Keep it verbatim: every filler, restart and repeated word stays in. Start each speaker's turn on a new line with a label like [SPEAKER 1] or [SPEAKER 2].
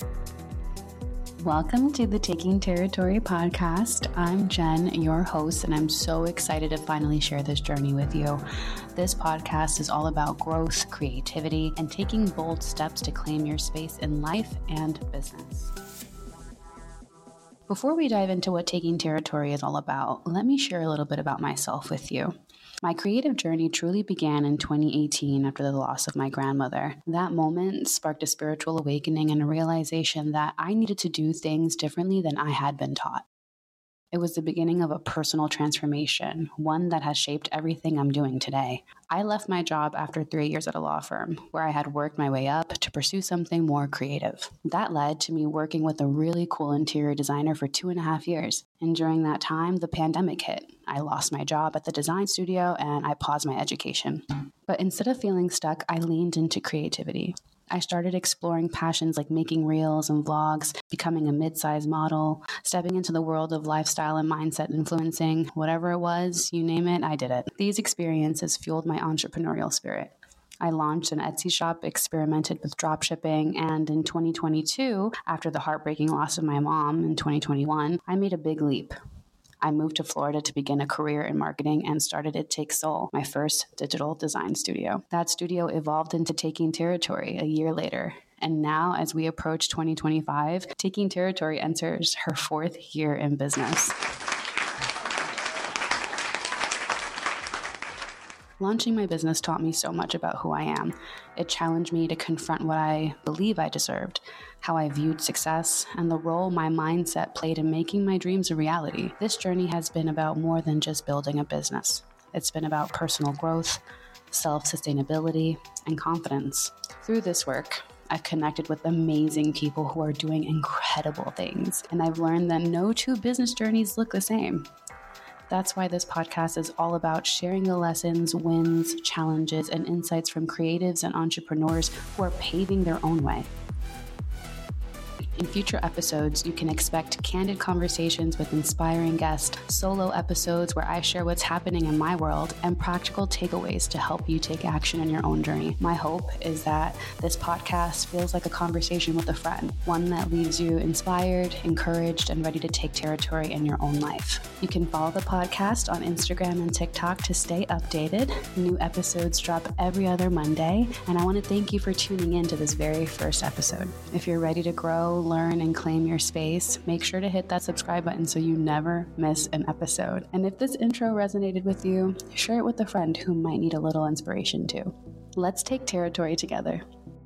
[SPEAKER 1] Welcome to the Taking Territory podcast. I'm Jen, your host, and I'm so excited to finally share this journey with you. This podcast is all about growth, creativity, and taking bold steps to claim your space in life and business. Before we dive into what Taking Territory is all about, let me share a little bit about myself with you. My creative journey truly began in twenty eighteen after the loss of my grandmother. That moment sparked a spiritual awakening and a realization that I needed to do things differently than I had been taught. It was the beginning of a personal transformation, one that has shaped everything I'm doing today. I left my job after three years at a law firm, where I had worked my way up to pursue something more creative. That led to me working with a really cool interior designer for two and a half years. And during that time, the pandemic hit. I lost my job at the design studio and I paused my education. But instead of feeling stuck, I leaned into creativity. I started exploring passions like making reels and vlogs, becoming a mid-size model, stepping into the world of lifestyle and mindset influencing. Whatever it was, you name it, I did it. These experiences fueled my entrepreneurial spirit. I launched an Etsy shop, experimented with dropshipping, and in twenty twenty-two, after the heartbreaking loss of my mom in twenty twenty-one, I made a big leap. I moved to Florida to begin a career in marketing and started It Takes Soul, my first digital design studio. That studio evolved into Taking Territory a year later. And now, as we approach twenty twenty-five, Taking Territory enters her fourth year in business. Launching my business taught me so much about who I am. It challenged me to confront what I believe I deserved, how I viewed success, and the role my mindset played in making my dreams a reality. This journey has been about more than just building a business. It's been about personal growth, self-sustainability, and confidence. Through this work, I've connected with amazing people who are doing incredible things, and I've learned that no two business journeys look the same. That's why this podcast is all about sharing the lessons, wins, challenges, and insights from creatives and entrepreneurs who are paving their own way. In future episodes, you can expect candid conversations with inspiring guests, solo episodes where I share what's happening in my world, and practical takeaways to help you take action in your own journey. My hope is that this podcast feels like a conversation with a friend, one that leaves you inspired, encouraged, and ready to take territory in your own life. You can follow the podcast on Instagram and TikTok to stay updated. New episodes drop every other Monday, and I want to thank you for tuning in to this very first episode. If you're ready to grow, learn, and claim your space, make sure to hit that subscribe button so you never miss an episode. And if this intro resonated with you, share it with a friend who might need a little inspiration too. Let's take territory together.